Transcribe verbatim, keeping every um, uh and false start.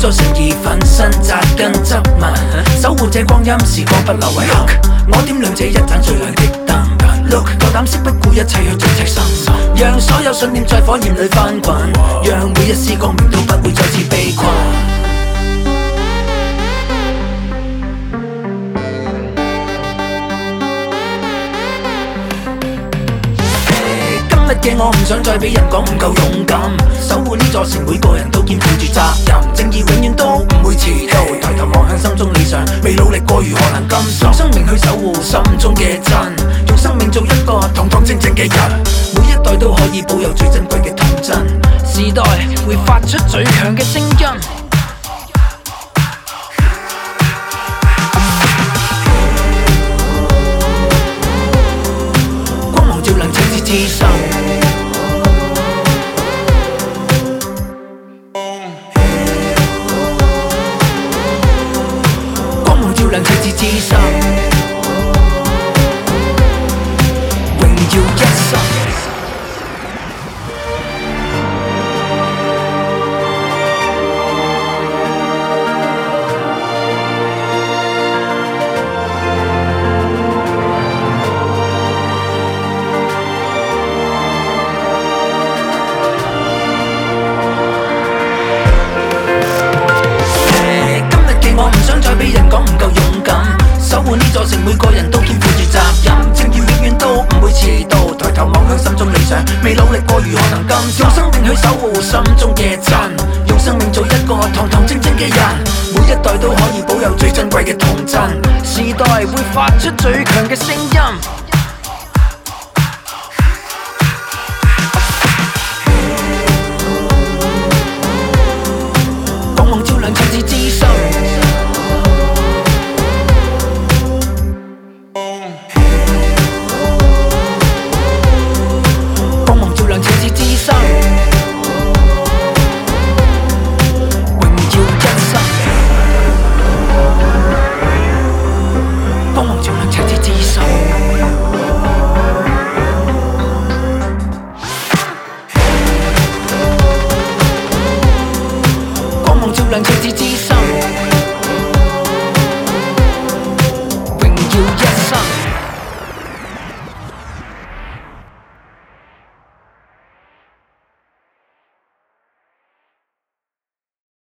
咗誠意，奮身扎根執密，守護這光陰時光不留遺憾。我點亮這一盞最亮的燈 ，Look 夠膽識不顧一切去盡赤心，讓所有信念在火焰裏翻滾，讓每一絲光明都不會再次被困。今日嘅我唔想再俾人講唔夠勇敢，守護呢座城，每個人都肩負住責任，正義永遠都唔會遲到。抬頭望向心中理想，未努力過如何能甘心？用生命去守護心中嘅真，用生命做一個堂堂正正嘅人，每一代都可以保有最珍貴嘅童真。時代會發出最強嘅聲音。自身，光芒照亮赤子之心，榮耀一生。俾人講唔夠勇敢，守護呢座城，每個人都肩負住責任，正義永遠都唔會遲到。抬頭望向心中理想，未努力過如何能甘心？用生命去守護心中嘅真，用生命做一個堂堂正正嘅人，每一代都可以保有最珍貴嘅童真。時代會發出最強嘅聲音。